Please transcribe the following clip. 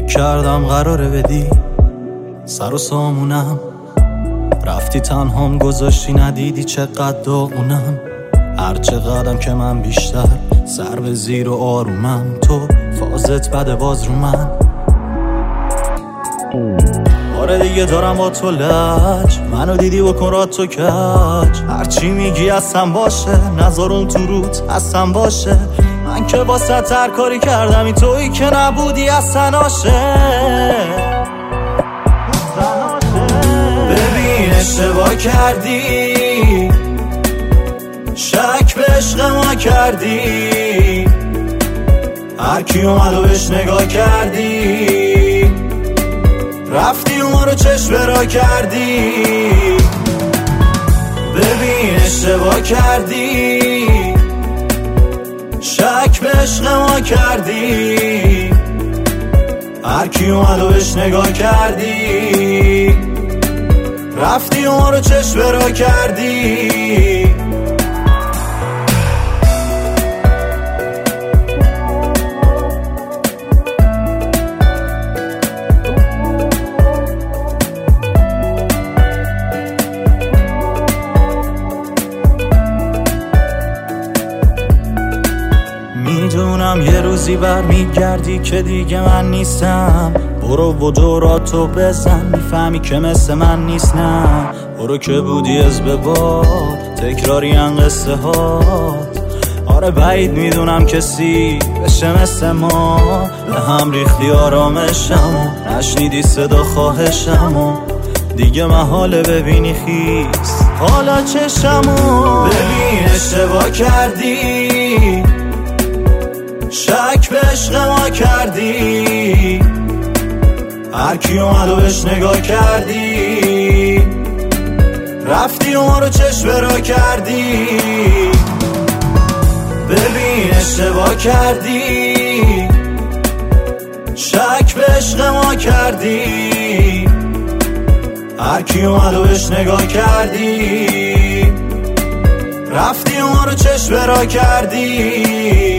فکر کردم قراره بدی سر و سامونم، رفتی تنهام گذاشتی ندیدی چقدر داغونم. هر چقدرم که من بیشتر سر به زیر و آرومم، تو فازت بده باز رو من. آره دیگه دارم با تو لج، منو دیدی بکن را تو کج. هرچی میگی اصلا باشه، نذارون تو روت اصلا باشه. من که واسه هر کاری کردم، این تویی که نبودی اصلا عاشق. ببین اشتباه کردی، شک به عشق ما کردی. هر کی اومد و بهش نگاه کردی، رفتی اون ما رو چشم برا کردی. ببین اشتباه کردی، شک به عشق ما کردی. هر کی اومد و بهش نگاه کردی، رفتی اون ما رو چشم برا کردی. میدونم یه روزی برمیگردی که دیگه من نیستم. برو و دوراتو بزن، میفهمی که مثل من نیست. نه برو که بودی از به باد، تکراری ان قصه هات. آره بعید میدونم کسی بشه مثل ما. به هم ریختی آرامشم و نشنیدی صدا خواهشم و دیگه محاله ببینی خیس حالا چشمو. ببین اشتباه کردی، شک به عشق ما کردی. هر کی اومد و بهش نگاه کردی، رفتی و ما رو چشم برا کردی. ببین اشتباه کردی، شک به عشق ما کردی. هر کی اومد و بهش نگاه کردی، رفتی و ما رو چشم برا کردی.